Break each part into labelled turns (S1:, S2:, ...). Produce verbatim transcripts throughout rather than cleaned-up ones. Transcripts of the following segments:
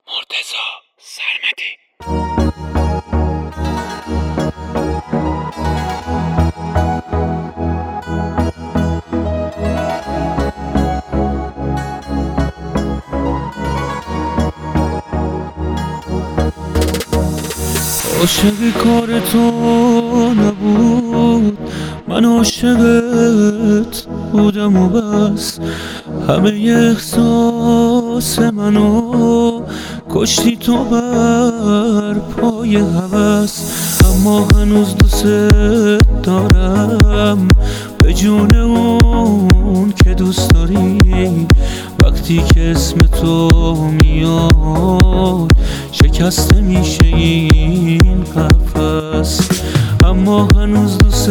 S1: مرتضی سرمدی.
S2: عاشق کار تو نبود، من عاشقت بودم و بس. همه احساس منو کشتی تو بر پای هوس. اما هنوز دوست دارم به جون اون که دوست داری. وقتی که اسم تو میاد شکسته میشه این قفس. اما هنوز دوست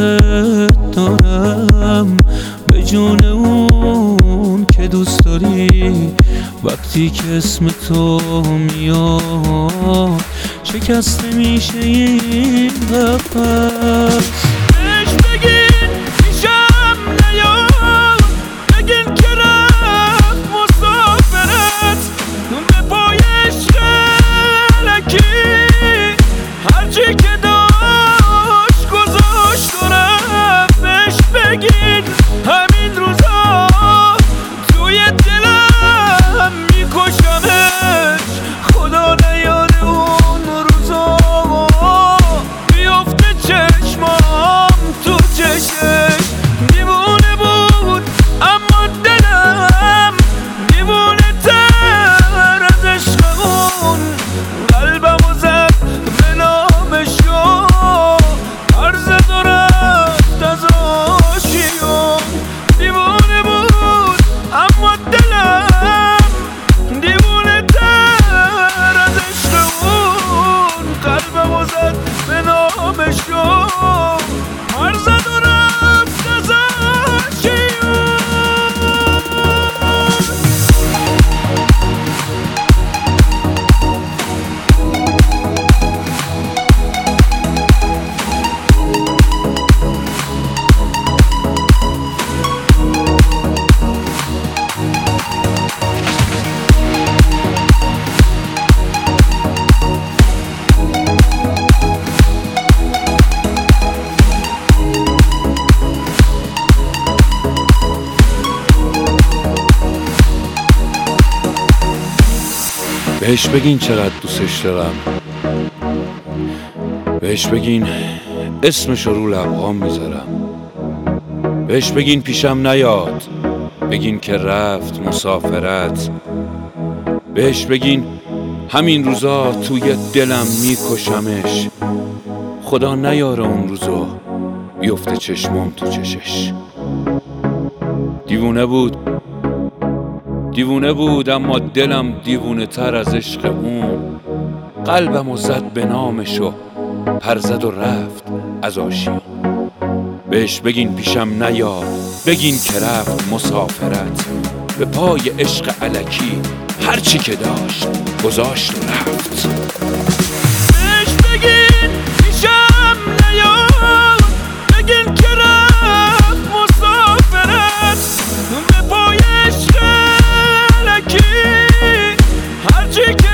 S2: دارم به جون اون که دوست داری. وقتی که اسم تو میاد شکسته میشه این قفس.
S3: بهش بگین پیشم نیاد، بگین که رفت مسافرت به پای عشق الکی. هرچی که داشت گذاشت و رفت. بهش بگین همین روزا توی دلم میکشمش. خدا نیاد اون روزا بیفته چشمام تو چشش. دیوونه بود اما دلم دیوونه تر از عشق اون. قلبمو زد به نامشو، هر زد و رفت از آشیون. دیوونه بود اما دلم دیوونه تر از عشق اون. قلبمو زد به نامشو، هر زد و رفت از آشیون.
S1: بهش بگین چقدر دوستش دارم. بهش بگین اسمشو رو لبهام میذارم. بهش بگین پیشم نیاد، بگین که رفت مسافرت. بهش بگین همین روزا توی دلم میکشمش. خدا نیاره اون روزا بیفته چشمام تو چشش. دیوونه بود دیوونه بود اما دلم دیوونه تر از عشق اون. قلبمو زد به نامشو، پر زد و رفت از آشیون. بهش بگین پیشم نیاد، بگین که رفت مسافرت به پای عشق الکی. هرچی که داشت گذاشت و رفت.
S3: بهش بگین پیشم نیاد، بگین که رفت مسافرت به پای عشق الکی. هرچی که